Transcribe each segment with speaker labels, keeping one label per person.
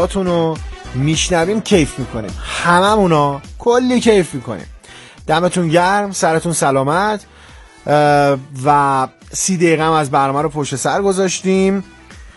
Speaker 1: صداتون رو میشنویم کیف میکنیم، هممونا کلی کیف میکنیم. دمتون گرم، سرتون سلامت. و 30 دقیقه هم از برنامه رو پشت سر گذاشتیم.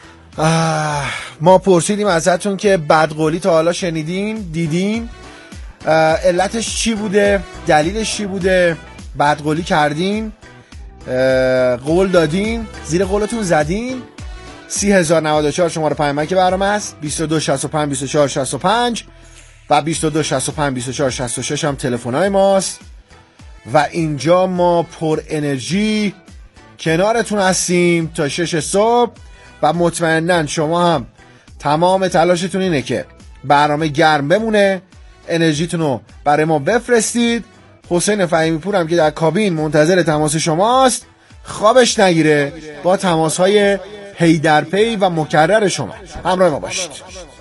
Speaker 1: ما پرسیدیم ازتون که بدقولی تا حالا شنیدین، دیدین؟ علتش چی بوده؟ دلیلش چی بوده؟ بدقولی کردین؟ قول دادین؟ زیر قولتون زدین؟ 30,094 شماره پیامک برنامه است، 2265 2465 و 2265 2466 هم تلفن‌های ماست. و اینجا ما پر انرژی کنارتون هستیم تا 6 صبح و مطمئناً شما هم تمام تلاشتون اینه که برنامه گرم بمونه، انرژیتون رو برای ما بفرستید. حسین فهیمی پور هم که در کابین منتظر تماس شماست، خوابش نگیره با تماس‌های هیدرپی و مکرر شما. همراه ما باشید.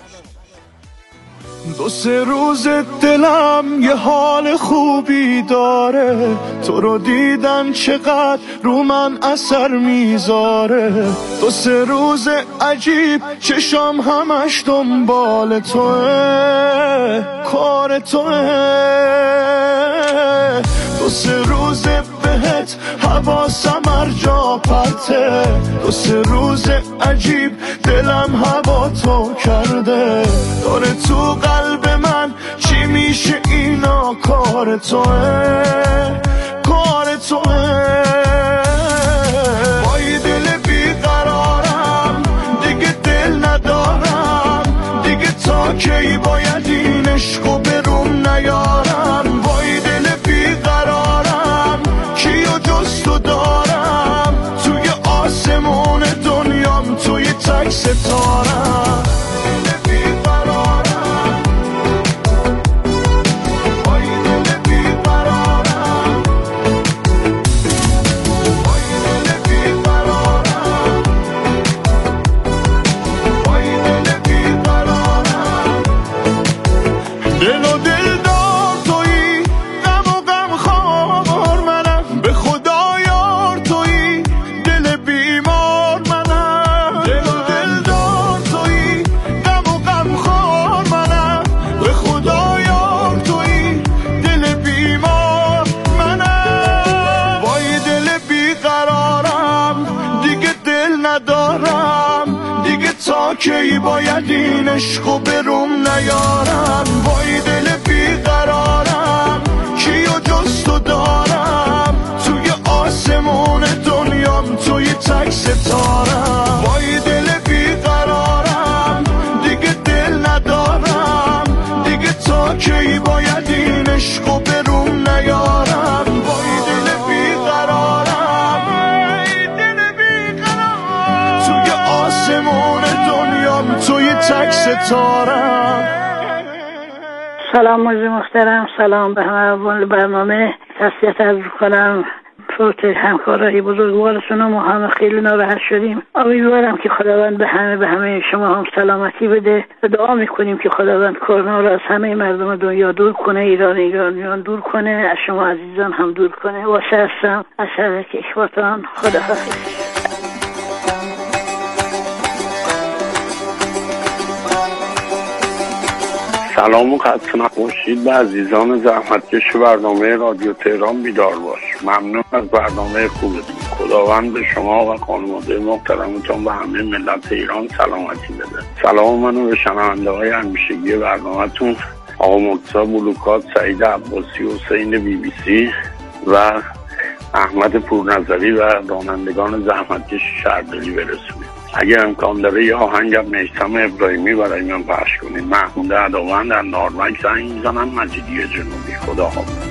Speaker 2: 2-3 روز دلم یه حال خوبی داره، تو رو دیدن چقدر رو من اثر میذاره. 2-3 روز عجیب چشام همش دنبال توه، کار توه. 2-3 روز بهت حواسم هر جا پرته، 2-3 روز عجیب دلم هوا تو کرده. داره تو قلب من چی میشه اینا، کار توه، کار توه. وای دل بیقرارم دیگه دل ندارم، دیگه تا کی باید این عشقو بروم نیارم. وای دل بیقرارم کیو جز تو دارم، توی آسمون دنیام توی تک ستارم. کی باید این عشقو بروم نیارم. وای دل بیقرارم کیو جز تو دارم، توی آسمون دنیام توی تک ستارم. وای دل بیقرارم دیگه دل ندارم، دیگه تا کی باید این عشقو بروم نیارم. وای دل بیقرارم، دل بیقرارم، توی آسمون توی تک ستارم.
Speaker 3: سلام موزی محترم، سلام به همه اول برنامه. تسلیت عرض کنم فوت همکارای بزرگوارتون و ما همه خیلی ناراحت شدیم. امیدوارم که خداوند به همه شما هم سلامتی بده. دعا میکنیم که خداوند کرونا رو از همه مردم دنیا دور کنه، ایرانیان دور کنه، از شما عزیزان هم دور کنه. واسه هستم از شر کشورتان. خداحافظ.
Speaker 4: سلام و خسته نباشید به عزیزان زحمتکش برنامه رادیو تهران. بیدار باش. ممنون از برنامه خوبتون. خداوند به شما و خانواده محترمتون و همه ملت ایران سلامتی بده. سلام منو به شنونده های همیشگی برنامه‌تون، آقا مرتضی بلوکات، سعید عباسی، حسین BBC و احمد پورنظری و رانندگان زحمتکش شهرداری برسونید. اگر امکان داره یه آهنگم میثم ابراهیمی برای من پخش کنید. محمود عدوان در نارمک زنگ میزنم، مجیدی جنوبی. خدا حافظ.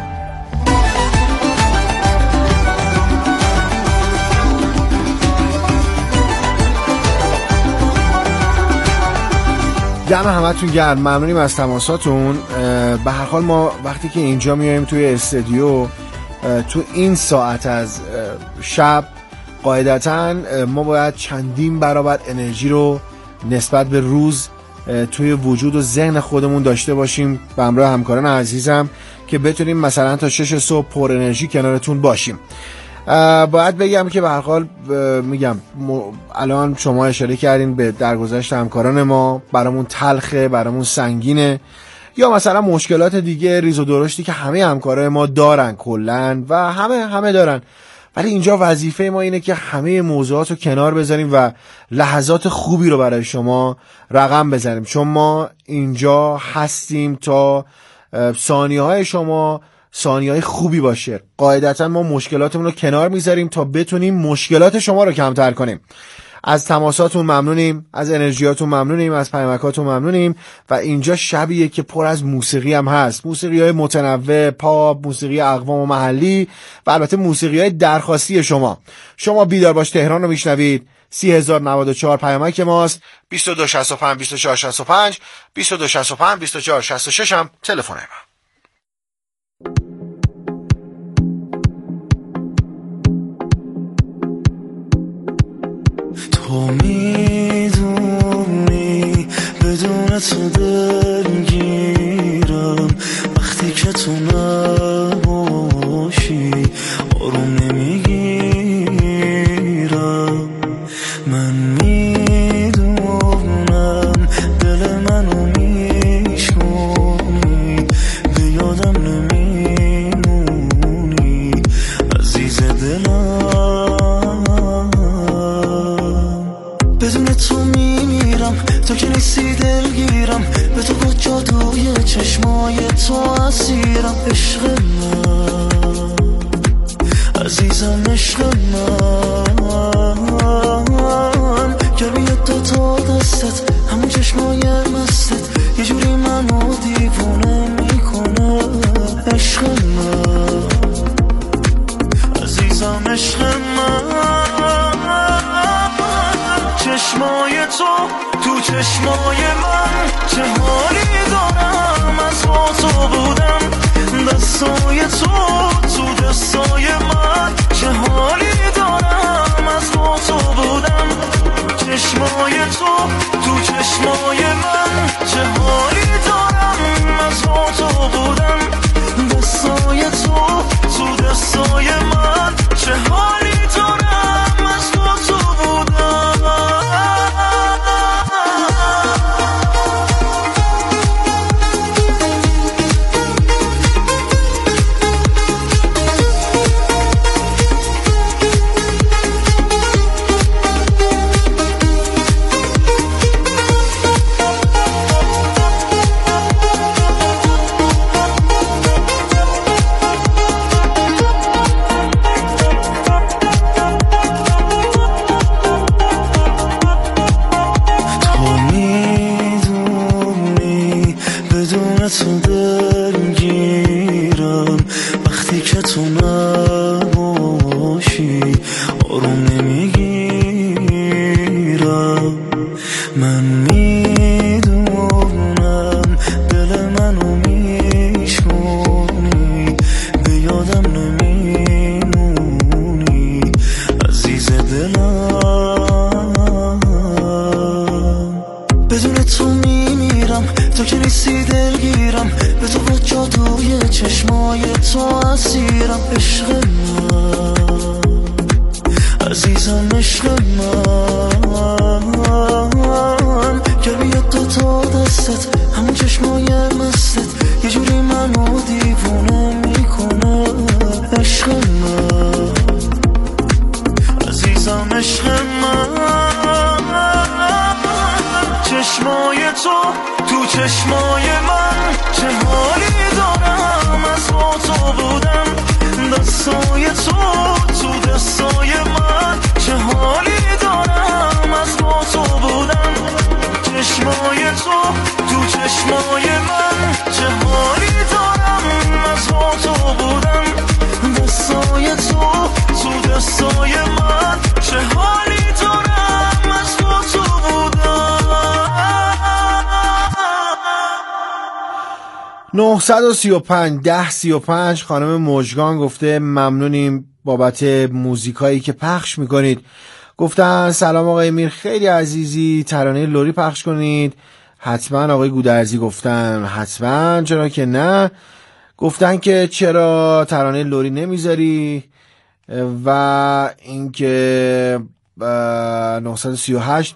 Speaker 1: دم همتون گرم، ممنونیم از تماساتون. به هر حال ما وقتی که اینجا میایم توی استودیو تو این ساعت از شب، قاعدتاً ما باید چندین برابر انرژی رو نسبت به روز توی وجود و ذهن خودمون داشته باشیم به همراه همکاران عزیزم که بتونیم مثلا تا 6 صبح پر انرژی کنارتون باشیم. باید بگم که به هر حال میگم الان شما اشاره کردین به درگذشت همکاران ما، برامون تلخه، برامون سنگینه، یا مثلا مشکلات دیگه ریز و درشتی که همه همکارای ما دارن کلن و همه دارن، ولی اینجا وظیفه ما اینه که همه موضوعات رو کنار بذاریم و لحظات خوبی رو برای شما رقم بزنیم، چون ما اینجا هستیم تا ثانیه‌های شما ثانیه‌های خوبی باشه. قاعدتا ما مشکلاتمون رو کنار میذاریم تا بتونیم مشکلات شما رو کمتر کنیم. از تماساتون ممنونیم، از انرژیاتون ممنونیم، از پیامکاتون ممنونیم و اینجا شبیه که پر از موسیقی هم هست، موسیقی‌های متنوع، پاپ، موسیقی اقوام و محلی و البته موسیقی‌های درخواستی شما بیدار باش تهران رو میشنوید. 30,094 پیامک ماست، 2265 2465 2265 2466 هم تلفن ما.
Speaker 2: تو میدونی بدون تو دلگیرم، وقتی که تو نباشی آروم نمیگیرم. من میدونم دل منو میشکنی، به یادم نمیمونی عزیز دلم. بدون تو میمیرم، تو که نیستی دلگیرم، به تو با جادوی چشمای تو اسیرم. عشق من عزیزم، عشق من گرمی دوتا دستت، همون چشمای مستت یه جوری منو دیوونه میکنه. عشق من عزیزم، عشق من چشمای تو چشمای من چه حالی دارم، از با تو بودم دستای تو دستای من چه حالی دارم، از با تو بودم چشمای تو چشمای من چه حالی دارم، از با تو بودم دستای تو دستای من چه حالی دارم، از با تو بودم. تو دلگیرم، وقتی که تو نباشی آروم نمیگیرم. من میدونم دل منو میشکنی، به یادم نمیمونی عزیز دلم. بدون تو میمیرم، تو که نیستی دلگیرم، به تو با جادوی چشمای تو اسیرم. عشق من عزیزم، عشق من گرمی دوتا دستت، همون چشمای مستت یه جوری منو دیوونه میکنه. عشق من عزیزم، عشق من چشمای تو چشمای من چه حالی دارم، از با تو بودم دستای تو دستای من چه حالی دارم، از با تو بودم چشمای تو چشمای من چه حالی دارم، از با تو بودم دستای تو دستای من چه حالی دارم، از با تو بودم.
Speaker 1: 935 خانم مژگان گفته ممنونیم بابت موزیکایی که پخش میکنید. گفتن سلام آقای میر، خیلی عزیزی، ترانه لوری پخش کنید. حتما آقای گودرزی گفتن حتما، چرا که نه. گفتن که چرا ترانه لوری نمیذاری. و اینکه 938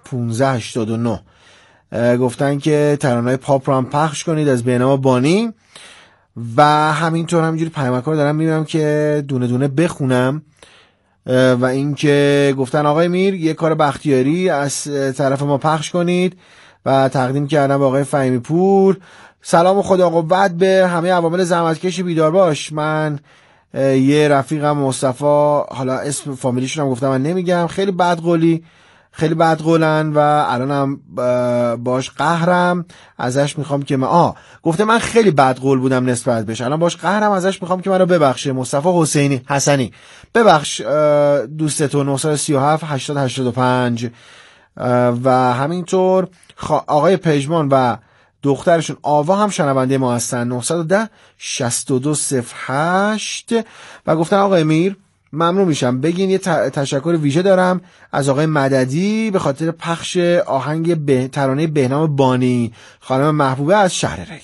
Speaker 1: 1589 گفتن که ترانه‌های پاپ رو هم پخش کنید از بهنام بانی و همینطور همینجوری پیامک‌ها رو دارم میبینم که دونه دونه بخونم. و اینکه گفتن آقای میر یه کار بختیاری از طرف ما پخش کنید و تقدیم کردم به آقای فهیمی پور. سلام و خدا قوت به همه عوامل زحمتکش بیدار باش. من یه رفیقم مصطفی، حالا اسم فامیلیشون هم گفتم من نمیگم، خیلی بدقولن و الانم باش قهرم، ازش میخوام که گفته من خیلی بدقول بودم نسبت بهش، الان باش قهرم، ازش میخوام که منو ببخشه. مصطفی حسنی ببخش دوستتو. 937 8085 و همینطور آقای پژمان و دخترشون آوا هم شنونده ما هستن. 910 6208 و گفتن آقای میر ممنون میشم بگین یه تشکر ویژه دارم از آقای مددی به خاطر پخش آهنگ ترانه بهنام بانی، خانم محبوبه از شهر ری.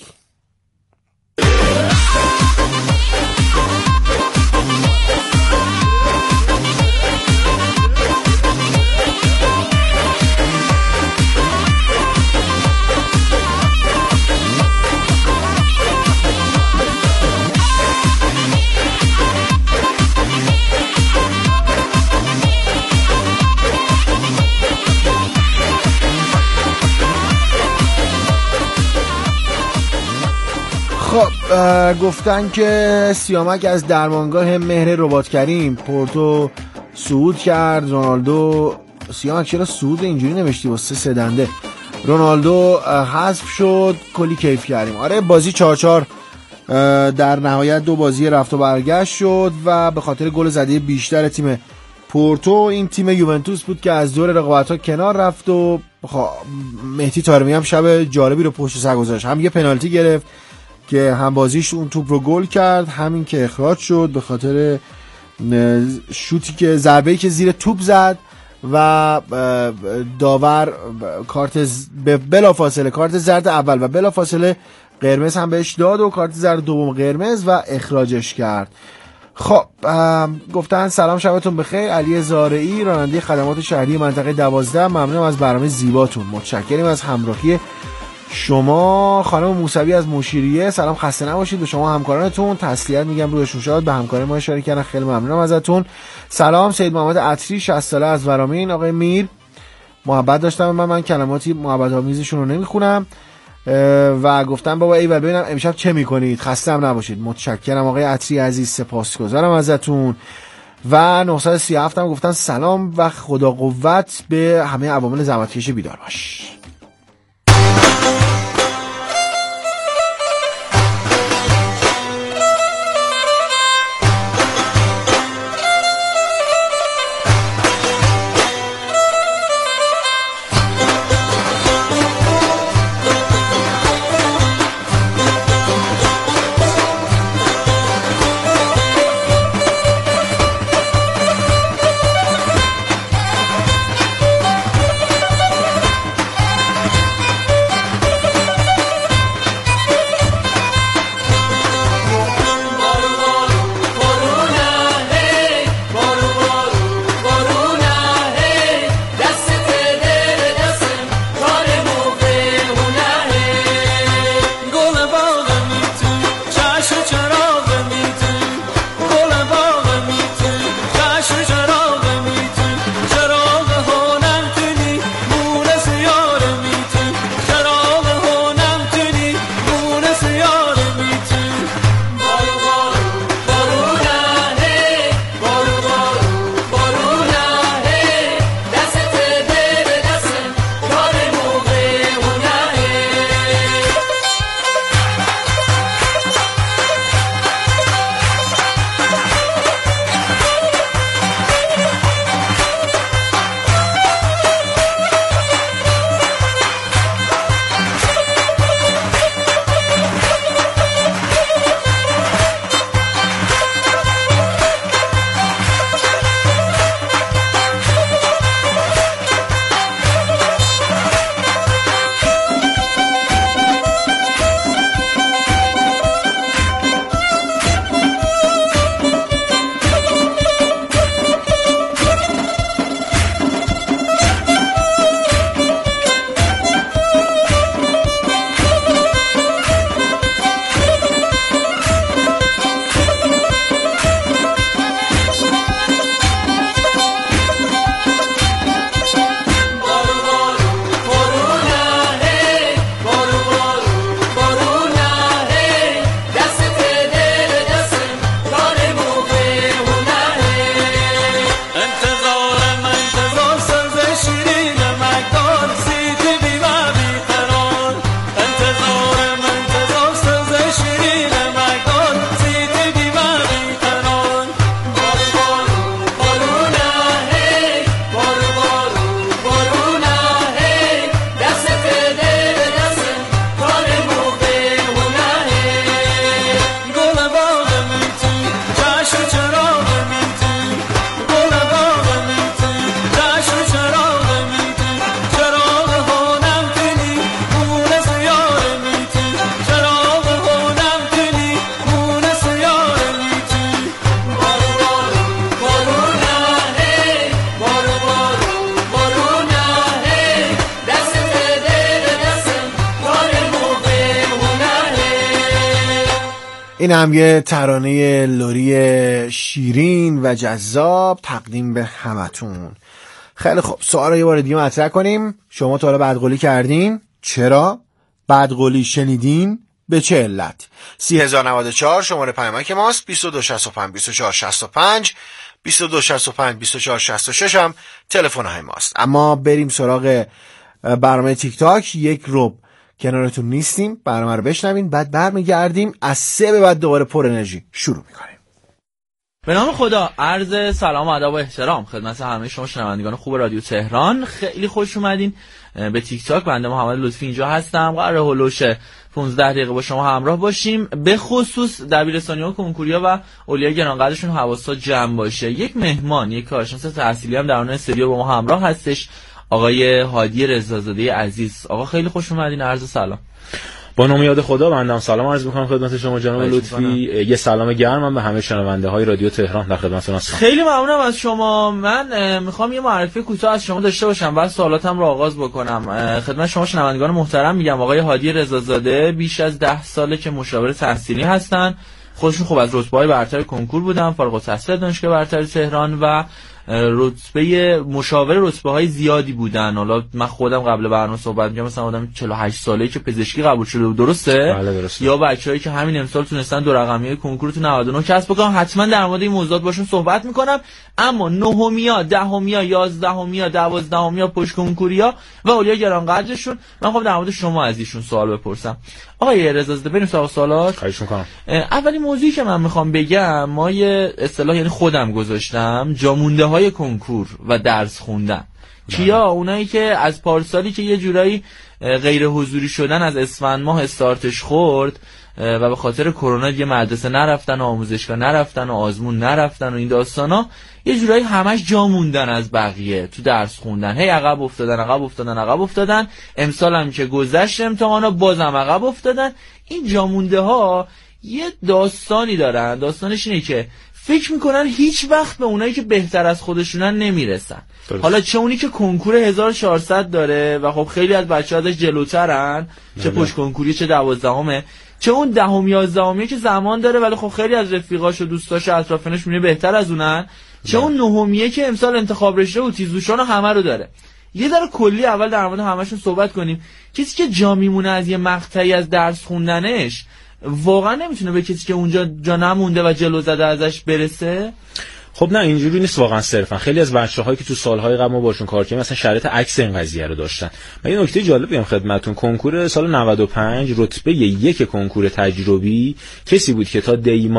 Speaker 1: گفتن که سیامک از درمانگاه مهر رباط کریم پورتو صعود کرد. رونالدو سیامک چرا صعود اینجوری نوشتی واسه سدنده؟ رونالدو حذف شد، کلی کیف کردیم. آره بازی 4-4 در نهایت 2 بازی رفت و برگشت شد و به خاطر گل زده بیشتر تیم پورتو، این تیم یوونتوس بود که از دور رقابت‌ها کنار رفت و مهدی طارمی هم شب جالبی رو پشت سر گذاشت، هم یه پنالتی گرفت که هم بازیش اون توپ رو گل کرد، همین که اخراج شد به خاطر شوتی که ضربه‌ای که زیر توپ زد و داور بلافاصله کارت زرد اول و بلافاصله قرمز هم بهش داد و کارت زرد دوم قرمز و اخراجش کرد. خب گفتن سلام شبتون بخیر، علی زارعی راننده خدمات شهری منطقه 12، ممنونم از برنامه زیباتون، متشکریم از همراهی شما. خانم موسوی از مشیریه سلام، خسته نباشید. به شما همکارانتون تسلیت میگم، روشون شاد، به همکاری ما اشاره کردن، خیلی ممنونم ازتون. سلام سید محمد عطری 60 ساله از ورامین. آقای میر محبت داشتم من کلماتی محبت آمیزشون رو نمیخونم و گفتم بابا ایول ببینم امشب چه میکنید، خسته هم نباشید. متشکرم آقای عطری عزیز، سپاسگزارم ازتون. و 937 هم گفتن سلام و خدا قوت به همه عوامل زحمتکش بیدار باش. این هم یه ترانه لوری شیرین و جذاب تقدیم به همتون. خیلی خب، سوال رو یه بار دیگه مطرح کنیم. شما تا حالا بدقولی کردین؟ چرا؟ بدقولی شنیدین؟ به چه علت؟ 3094 شماره پیامک ماست. 2265 2465 2265 2466 هم تلفن های ماست. اما بریم سراغ برنامه تیک تاک. یک رب کنارتون نیستیم، برنامه رو بشنوین، بعد برمیگردیم از 3 به بعد دوباره پر انرژی شروع میکنیم.
Speaker 5: به نام خدا، عرض سلام و ادب و احترام خدمت همه شما شنوندگان خوب رادیو تهران. خیلی خوش اومدین به تیک تاک. بنده محمد لطفی اینجا هستم، قراره هولوش 15 دقیقه با شما همراه باشیم. به خصوص دبیرستانی‌ها، کنکوریا و اولیای گرانقدرشون حواسا جمع باشه. یک مهمان، یک کارشناس تحصیلی هم در اون استودیو با ما همراه هستش، آقای هادی رضازاده عزیز. آقا خیلی خوش اومدین، عرض سلام.
Speaker 6: با نام یاد خدا بنده سلام عرض می‌کنم خدمت شما جناب لطفی. یه سلام گرمم به همه شنونده‌های رادیو تهران در خدمتتون هستم.
Speaker 5: خیلی ممنونم از شما. من میخوام یه معرفی کوتاه از شما داشته باشم، بعد سوالاتم رو آغاز بکنم. خدمت شما شنوندگان محترم میگم آقای هادی رضازاده بیش از 10 ساله که مشاور تحصیلی هستن. خودشون خوب از رتبه‌های برتر کنکور بودن، فارغ التحصیل دانشگاه برتر تهران و رتبه مشاور رتبه‌های زیادی بودن. حالا من خودم قبل برنامه صحبت می‌کردم، مثلا آدم 48 ساله‌ای که پزشکی قبول شده بود، درسته؟
Speaker 6: بله درسته.
Speaker 5: یا بچه‌ای که همین امسال تونستن دو رقمی کنکور تو 99 کسب بکنن. حتما در مورد این موضوعات باشون صحبت می‌کنم. اما نهمیا، دهمیا، 11میا، 12میا پشت کنکوریا و اولیا گرانقدرشون، من خب در مورد شما از ایشون سوال بپرسم. آقای رضازاده، بریم سراغ سوالات.
Speaker 6: خواهش می‌کنم.
Speaker 5: اولین موضوعی که من می‌خوام بگم، ما یه اصطلاح یعنی خودم گذاشتم، جامونده کنکور و درس خوندن. کیا؟ اونایی که از پارسالی که یه جورایی غیر حضوری شدن، از اسفند ماه استارتش خورد و به خاطر کرونا دیگه مدرسه نرفتن و آموزشگاه نرفتن و آزمون نرفتن و این داستانا، یه جورایی همش جا موندن از بقیه تو درس خوندن. هی عقب افتادن. امسال هم که گذشت امتحانا بازم عقب افتادن. این جا مونده ها یه داستانی دارن. داستانش اینه که فکر میکنن هیچ وقت به اونایی که بهتر از خودشونن نمیرسن. حالا چه اونی که کنکور 1400 داره و خب خیلی از بچه‌ها ازش جلوترن، چه پشت کنکوری چه 12مه، چه اون 10م 11م که زمان داره ولی خب خیلی از رفیقاش و دوستاش و اطرافیانش میونه بهتر از اونن، چه اون 9میه که امسال انتخاب رشته و تیزهوشان و همه رو داره. یه ذره کلی اول در مورد همشون صحبت کنیم. کسی که جا میمونه از یه مقطعی از درس خوندنش واقعا نمیتونه به کسی که اونجا جا نمونده و جلو زده ازش برسه؟
Speaker 6: خب نه، اینجوری نیست واقعا. صرفا خیلی از بچه‌هایی که تو سال‌های قبل ما باشون کار کردیم مثلا شرایط عکس این قضیه رو داشتن. من یه نکته جالب بگم خدمتتون. کنکور سال 95 رتبه 1 کنکور تجربی کسی بود که تا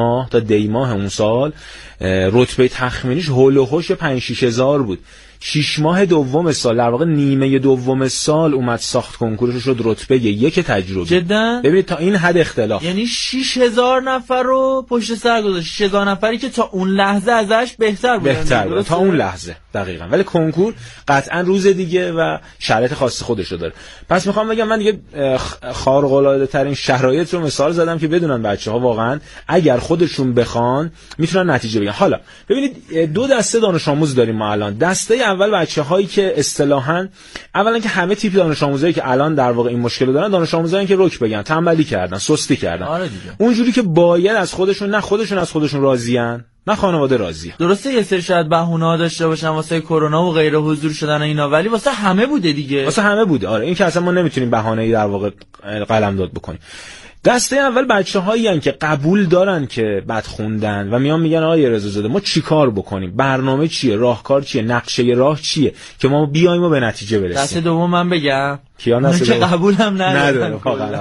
Speaker 6: دی ماه اون سال رتبه تخمینیش هول و هوش 5-6 هزار بود. 6 ماه دوم سال، در واقع نیمه دوم سال اومد ساخت کنکورش شد رتبه 1 تجربی.
Speaker 5: جدا؟
Speaker 6: ببینید تا این حد اختلاف.
Speaker 5: یعنی 6000 نفر رو پشت سر گذاشت. 6000 نفری که تا اون لحظه ازش بهتر بود.
Speaker 6: تا اون لحظه دقیقاً. ولی کنکور قطعاً روز دیگه و شرایط خاص خودش رو داره. پس میخوام بگم من دیگه خارق العاده ترین شرایط رو مثال زدم که بدونن بچه‌ها واقعاً اگر خودشون بخوان میتونن نتیجه بگیرن. حالا ببینید دو دسته دانش آموز داریم ما الان. دسته اول بچه‌هایی که اصطلاحاً اولا که همه تیپ دانش آموزایی که الان در واقع این مشکل رو دارن، دانش آموزایی که رک بگن، تنبلی کردن، سستی کردن.
Speaker 5: آره دیگه.
Speaker 6: اونجوری که باید از خودشون، نه خودشون از خودشون راضیان، نه خانواده راضیه.
Speaker 5: درسته یه سری شاید بهونه‌ها داشته باشن واسه کرونا و غیر حضور شدن اینا، ولی واسه همه بوده دیگه.
Speaker 6: واسه همه بوده. آره این که اصلا ما نمیتونیم بهانه‌ای در واقع قلمداد بکنیم. دسته اول بچه‌هایی هستن که قبول دارن که بد خوندن و میان میگن آقای رضازاده ما چیکار بکنیم؟ برنامه چیه؟ راهکار چیه؟ نقشه راه چیه که ما بیایم و به نتیجه برسیم؟
Speaker 5: دسته دوم من بگم
Speaker 6: کیا دسته
Speaker 5: که قبول هم ندارن.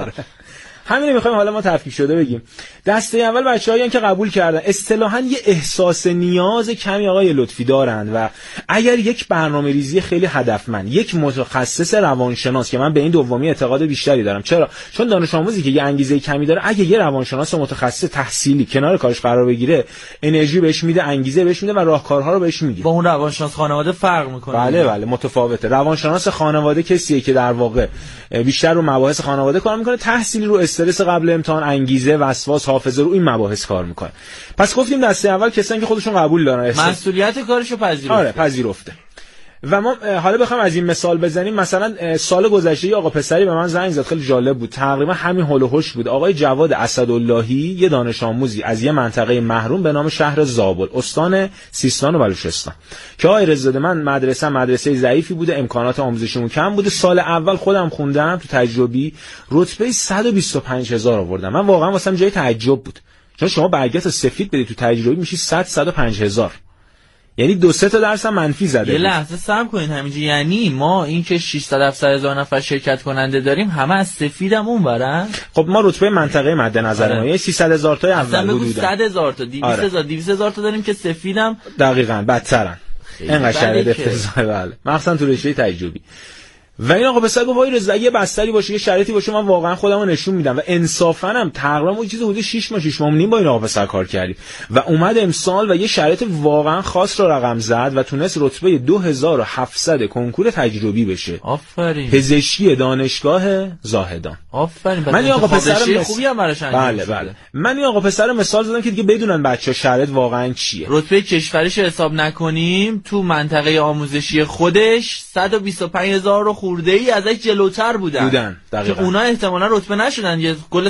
Speaker 6: همین میخوایم حالا ما تفکیک شده بگیم. دسته اول بچه‌هایی که قبول کردن، اصطلاحاً یه احساس نیاز کمی آقای لطفی دارن و اگر یک برنامه‌ریزی خیلی هدفمند، یک متخصص روانشناس که من به این دومی اعتقاد بیشتری دارم، چرا؟ چون دانش آموزی که یه انگیزه کمی داره اگه یه روانشناس متخصص تحصیلی کنار کارش قرار بگیره، انرژی بهش میده، انگیزه بهش میده و راهکارها رو بهش میگه.
Speaker 5: با اون روانشناس خانواده فرق میکنه.
Speaker 6: بله متفاوته. روانشناس خانواده کسیه که در واقع بیشتر رو مباحث خانواده کار میکنه، تحصیلی رو استرس قبل امتحان، انگیزه، وسواس، حافظه رو این مباحث کار میکنه. پس گفتیم دسته اول کسایی که خودشون قبول دارن،
Speaker 5: مسئولیت کارشو پذیرفته.
Speaker 6: آره پذیرفته. و ما حالا بخوام از این مثال بزنیم، مثلا سال گذشته یه آقا پسری به من زنگ زد، خیلی جالب بود، تقریبا همین هول و هوش بود. آقای جواد اسداللهی، یه دانش آموزی از یه منطقه محروم به نام شهر زابل، استان سیستان و بلوچستان، که آقای رضا من مدرسه ضعیفی بوده، امکانات آموزشیمون کم بوده. سال اول خودم خوندم تو تجربی، رتبه 125,000 آوردم. من واقعا واسم جای تعجب بود، چون شما برگشت سفید بدی تو تجربی میشی 105,000، یعنی 2-3 تا درس هم منفی زده.
Speaker 5: یه لحظه صبر کنین همینجا، یعنی ما این که 600-700,000 نفر شرکت کننده داریم همه از سفیدم اونورن.
Speaker 6: خب ما رتبه منطقه مد نظر ما 300,000 تا اول حدودا
Speaker 5: 100,000 تا 200,000 تا داریم که سفیدم
Speaker 6: دقیقاً بدترن. اینقدر شرایط افتضاحه. بله مخصوصا تو رشته تجربی. و این آقا پسر گفت وای رضا یه بستری باشه، یه شرایطی باشه، من واقعا خودمو نشون میدم. و انصافا هم تقریبا اون چیز حدود 6 ماه نیم با این آقا پسر کار کردیم و اومد امسال و یه شرایط واقعا خاص رو رقم زد و تونست رتبه 2700 کنکور تجربی بشه.
Speaker 5: آفرین.
Speaker 6: پزشکی دانشگاه زاهدان.
Speaker 5: آفرین.
Speaker 6: من این آقا پسر
Speaker 5: خوبی هم براش انجام
Speaker 6: بله بله. من این آقا پسر مثال زدم که دیگه بدونن بچه‌ها شرایط واقعا چیه.
Speaker 5: رتبه کشوریش حساب نکنیم، تو منطقه آموزشی خودش 125,000 رو خورده‌ای ازش جلوتر بودن
Speaker 6: دقیقاً.
Speaker 5: که اونا احتمالاً رتبه نشدن، یه کل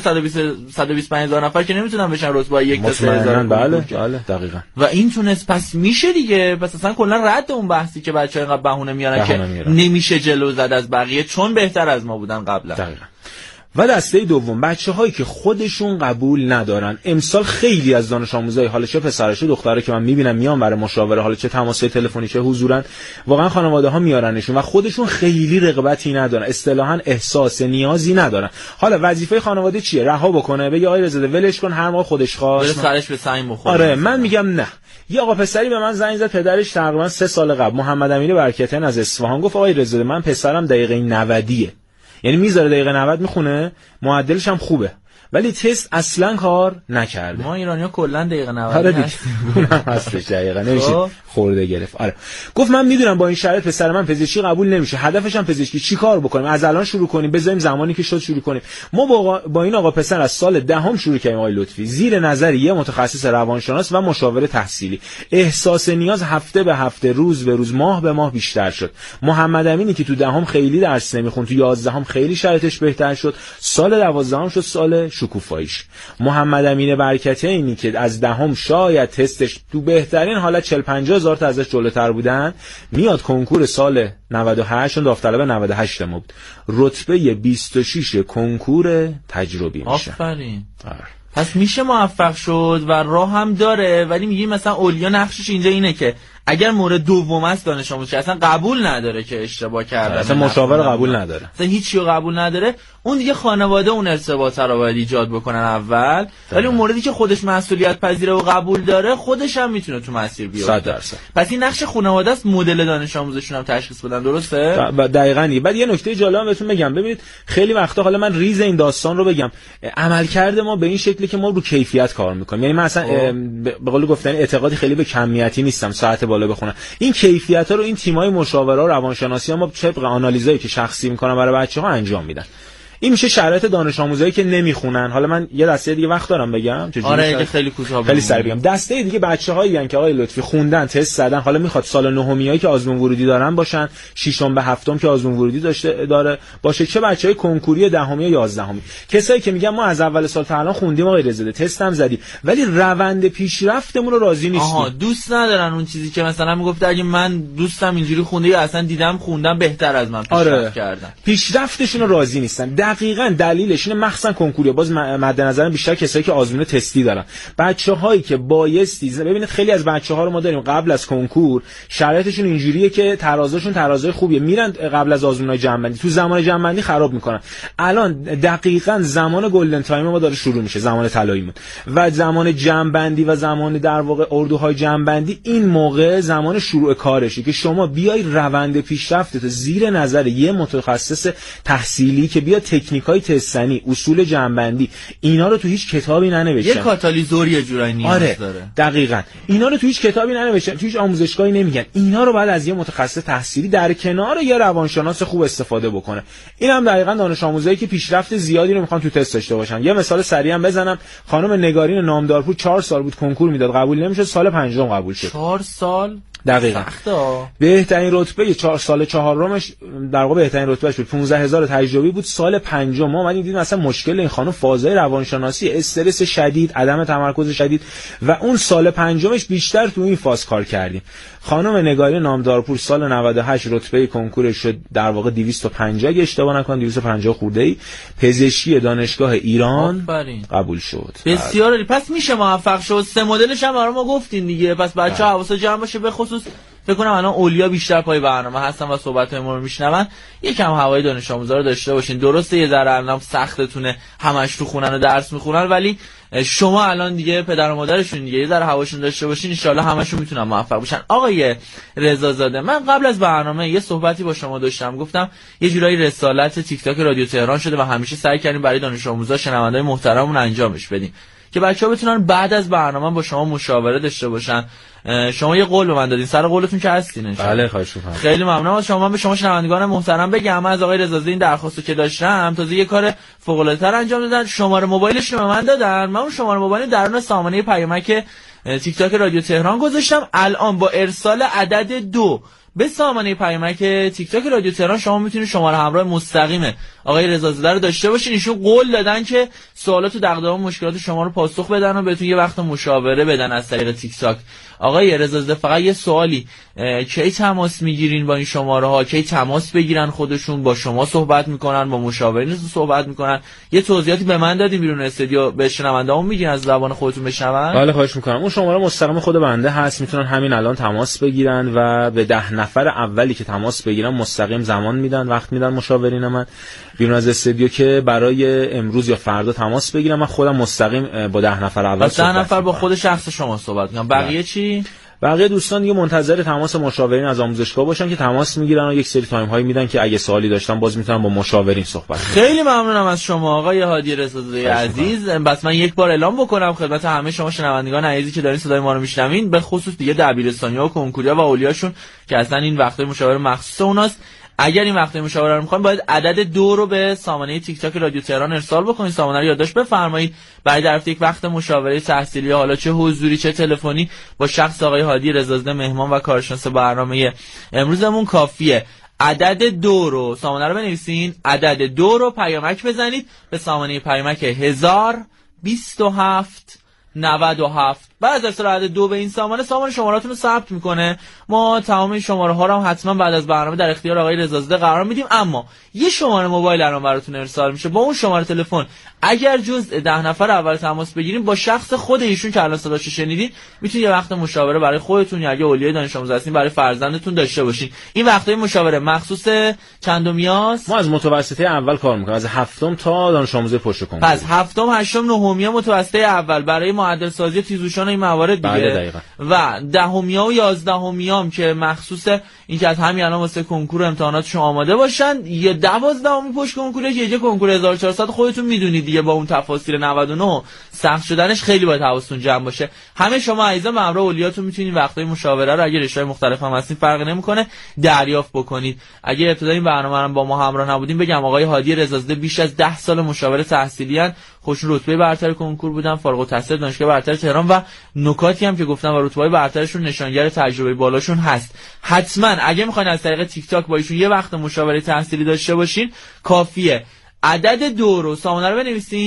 Speaker 5: 125,000 نفر که نمیتونن بشن رتبه 1 تا 3,000.
Speaker 6: بله بله دقیقاً.
Speaker 5: و این تونست، پس میشه دیگه. پس اصلا کلا رد اون بحثی که بچه‌ها اینقدر بهونه میارن که نمیشه جلو زد از بقیه چون بهتر از ما بودن قبلا.
Speaker 6: دقیقاً. و دسته دوم بچه‌هایی که خودشون قبول ندارن. امسال خیلی از دانش آموزای، حالا چه پسرا چه دخترا که من میبینم میان برای مشاوره، حالا چه تماس تلفنی چه حضورن، واقعا خانواده‌ها میارنشون و خودشون خیلی رغبتی ندارن، اصطلاحاً احساس نیازی ندارن. حالا وظیفه خانواده چیه؟ رها بکنه، بگه آقای رضا ولش کن، هر موقع خودش خواست
Speaker 5: بره سرش به سنگ بخوره.
Speaker 6: آره من میگم نه. یه آقا پسری به من زنگ زد، پدرش تقریبا 3 سال قبل، محمد امین برکتیان از اصفهان، گفت آقای رضا من پسرم دقیقه 90ه، یعنی میذاره دقیقه 90 میخونه، معدلش هم خوبه، ولی تست اصلا کار نکرده.
Speaker 5: ما ایرانی‌ها کلا دقیقه 90
Speaker 6: آره دیگه هستش دقیقه نمیشه خورده گرفت. آره گفت من میدونم با این شرایط پسر من پزشکی قبول نمیشه، هدفش هم پزشکی، چیکار بکنیم؟ از الان شروع کنیم، بذاریم زمانی که شد شروع کنیم. ما با این آقا پسر از سال دهم شروع کردیم آقای لطفی، زیر نظر یه متخصص روانشناس و مشاور تحصیلی. احساس نیاز هفته به هفته، روز به روز، ماه به ماه بیشتر شد. محمد امینی که تو دهم خیلی درس نمیخوند، تو 11هم خیلی شرایطش بهتر شد، سال 12 شد سال شکوفاییش. محمد امین برکتیانی که از دهم شاید تستش تو بهترین حالت 40-50 هزار تا ازش جلوتر بودن، میاد کنکور سال 98 داوطلب 98 ما بود، رتبه 26 کنکور تجربی میشه.
Speaker 5: آفرین. پس میشه موفق شد و راه هم داره. ولی میگیم مثلا اولیا نقشش اینجا اینه که اگر مورد دوم است دانش آموز اصلا قبول نداره که اشتباه کرده،
Speaker 6: اصلا مشاور قبول نداره،
Speaker 5: اصلا هیچی رو قبول نداره، اون دیگه خانواده اون ارتباط رو باید ایجاد بکنن اول. ولی اون موردی که خودش مسئولیت پذیره و قبول داره، خودش هم میتونه تو مسیر بیفته. پس این نقش خانواده است، مدل دانش آموزشون هم تشخیص بدن. درسته؟
Speaker 6: دقیقاً. بعد یه نکته جالب بهتون بگم، ببینید خیلی وقتا، حالا من ریز این داستان رو بگم، عملکرد ما به این شکلی که ما رو کیفیت کار میکنیم. یعنی من اصلا به قول گفتن اعتقادی خیلی به کمیتی نیستم، ساعت بالا بخونم. این کیفیت‌ها رو این تیم‌های مشاوره و روانشناسی ما طبق آنالیزایی که شخصی می‌کنن برای بچه‌ها انجام میدن. این میشه شرایط دانش آموزایی که نمیخونن. حالا من یه دسته دیگه وقت دارم بگم،
Speaker 5: آره که خیلی کوتاه
Speaker 6: خیلی سریع بگم. دسته دیگه بچه‌هایی ان که آقای لطفی خوندن، تست زدن، حالا میخواد سال نهمیایی که آزمون ورودی دارن باشن، ششم به هفتم که آزمون ورودی داره باشه، چه بچهای کنکوری دهمی یا 11می. کسایی که میگن ما از اول سال تا الان خوندیم آقای رضا، تست هم زدیم، ولی روند پیشرفتمون رو راضی نیستیم.
Speaker 5: دوست ندارن اون چیزی که مثلا میگفت اگه من دوستم اینجوری خونده یا اصلا دیدم خوندم بهتر از من پیشرفت کردن،
Speaker 6: پیشرفتشون رو راضی نیستن. دقیقاً دلیلش اینه، مخصوصا کنکوری باز مد نظر بیشتر کسایی که آزمون تستی دارن، بچه‌هایی که بایستی، ببینید خیلی از بچه‌ها رو ما داریم قبل از کنکور شرایطشون اینجوریه که ترازشون ترازای خوبیه، میرن قبل از آزمونای جنبندی، تو زمان جنبندی خراب میکنن. الان دقیقاً زمان گلدن تایم ما داره شروع میشه، زمان طلاییمون، و زمان جنبندی و زمان در واقع اردوهای جنبندی، این موقع زمان شروع کارشه که شما بیای روند پیشرفتت زیر نظر یه متخصص تحصیلی که بیا تکنیکای تستنی، اصول جنبندی، اینا رو تو هیچ کتابی ننوشتن.
Speaker 5: یه کاتالیزور یه جورایی نیاز داره.
Speaker 6: دقیقاً. اینا رو تو هیچ کتابی ننوشتن، تو هیچ آموزشگاهی نمیگن. اینا رو بعد از یه متخصص تحصیلی در کنار یه روانشناس خوب استفاده بکنه. اینم دقیقاً دانش آموزایی که پیشرفت زیادی رو میخوان تو تست داشته باشن. یه مثال سریع هم بزنم، خانم نگارین نامدارپور 4 سال بود کنکور میداد، قبول نمیشد، سال 5 قبول شد.
Speaker 5: 4 سال؟
Speaker 6: دقیقاً. بهترین رتبه 4 سال چهارمش در واقع بهترین رتبهش بود، 15000 تجربی بود. سال پنجم ما اومدیم دیدیم مثلا مشکل این خانم فازهای روانشناسی، استرس شدید، عدم تمرکز شدید و اون سال پنجمش بیشتر تو این فاز کار کردیم. خانم نگاری نامدارپور سال 98 رتبه کنکورش شد در واقع 250 اگه اشتباه نکنم 250 خورده‌ای، پزشکی دانشگاه ایران قبول شد.
Speaker 5: بسیار عالی. پس میشه موفق شد. 3 مدلش هم برای ما گفتین دیگه. پس بچه‌ها حواس جمع باشه، به خصوص فکر کنم الان اولیا بیشتر پای برنامه هستن و صحبت‌های ما رو میشنون. یکم هوای دانش آموزا رو داشته باشین. درسته یه ذره الان سختتونه، همش تو خونن و درس میخونن، ولی شما الان دیگه پدر و مادرشون دیگه یه ذره هواشون داشته باشین، ان شاءالله همشون میتونن موفق بشن. آقای رضازاده، من قبل از برنامه یه صحبتی با شما داشتم، گفتم یه جورایی رسالت تیک تاک رادیو تهران شده و همیشه سعی کردیم برای دانش آموزا شنوندای محترممون انجامش بدیم که بچه‌ها بتونن بعد از برنامه با شما مشاوره داشته باشن. شما یه قول به من دادین، سر قولتون که هستین.
Speaker 6: بله خواهش می‌کنم.
Speaker 5: خیلی ممنونم از شما. من به شما شنوندگان محترم بگم، من از آقای رضازاده این درخواستو که داشتم، تازه یه کار فوق‌العاده‌تر انجام دادن. شماره موبایلش رو به من دادن، من اون شماره موبایل درون سامانه پیامک تیک تاک رادیو تهران گذاشتم. الان با ارسال عدد 2 به سامانه پیامک تیک تاک رادیو تهران شما میتونید شماره همراه مستقیم آقای رضازاده رو داشته باشین. ایشون قول دادن که سوالات و دغدغه و مشکلات شما رو پاسخ بدن و بهتون یه وقت مشاوره بدن از طریق تیک تاک. آقای رضازاده، فقط یه سوالی، کی تماس میگیرین با این شماره ها؟ کی تماس بگیرن خودشون با شما صحبت میکنن، با مشاورین صحبت میکنن؟ یه توضیحاتی به من دادین بیرون استودیو، به شنوندهامون میگین از زبان خودتون بشنون؟
Speaker 6: بله خواهش میکنم. اون شماره مستقیم خود بنده هست، میتونن همین الان تماس بگیرن و به 10 نفر اولی که تماس بگیرن مستقیم زمان میدن، وقت میدن مشاورین من بیرون از استودیو که برای امروز یا فردا تماس بگیرم. من خودم مستقیم با 10 نفر اول
Speaker 5: 10 نفر با خود شخص شما صحبت میکنم. بقیه چی؟
Speaker 6: بقیه دوستان دیگه منتظر تماس مشاورین از آموزشگاه باشن که تماس میگیرن و یک سری تایم هایی میدن که اگه سوالی داشتن باز میتونن با مشاورین صحبت کنن.
Speaker 5: خیلی ممنونم از شما آقای هادی رضازاده عزیز. بس من یک بار اعلام بکنم خدمت همه شما شنوندگان عزیزی که دارین صدای ما رو میشنوین، به خصوص دیگه دبیرستانی‌ها و کنکوریا و اولیاشون که اصلا این وقتای مشاوره مخصوص اوناست. اگر این وقتای مشاوره رو می‌خواید باید عدد 2 رو به سامانه تیک تاک رادیو تهران ارسال بکنید. سامانه رو یادداشت بفرمایید برای در یک وقت مشاوره تحصیلی، حالا چه حضوری چه تلفنی، با شخص آقای هادی رضازاده مهمان و کارشناس برنامه امروزمون کافیه. عدد 2 رو سامانه رو بنویسین، عدد 2 رو پیامک بزنید به سامانه پیامک 1027 97. بعد از ارسال عدد 2 به این سامانه شماراتون رو ثبت میکنه. ما تمام شماره ها رو هم حتما بعد از برنامه در اختیار آقای رضازاده قرار میدیم. اما یه شماره موبایل الان براتون ارسال میشه، با اون شماره تلفن اگر جزء 10 نفر اول تماس بگیریم با شخص خود ایشون که الان صداش شنیدین، میتونید یه وقت مشاوره برای خودتون یا اگه اولیای دانش آموز هستین برای فرزندتون داشته باشین. این وقتای مشاوره مخصوص چندمیاست؟
Speaker 6: ما از متوسطه اول کار میکنیم، از هفتم تا دانش آموز پشت کنکور.
Speaker 5: پس هفتم، هشتم، نهمیا متوسطه اول برای معدل سازی تیزهوشان این موارد دیگه. و دهمیا و یازدهمیام که مخصوص این که از همین الان واسه کنکور امتحاناتشون آماده باشن. یه 12می پشت کنکوره که یه کنکور 1400 خودتون میدونید دیگه، با اون تفاصیل 99 سخت شدنش خیلی باید حواستون جمع باشه. همه شما عزیزان به همراه اولیاتون میتونید وقتای مشاوره رو اگه رشته‌های مختلف هم هستین فرقی نمیکنه دریافت بکنید. اگه ابتدای این برنامه رو با ما همراه نبودین بگم آقای هادی رضازاده بیش از 10 سال مشاور تحصیلی ان، خوش رتبه برتر کنکور بودن، فارغ التحصیل دانشگاه برتر تهران و نکاتی هم که گفتم و رتبه‌های برترشون نشانگر تجربه بالاشون هست. حتما اگه میخواین از طریق تیک تاک با ایشون یه وقت مشاوره تحصیلی داشته باشین کافیه عدد 2 رو سامانه رو بنویسین.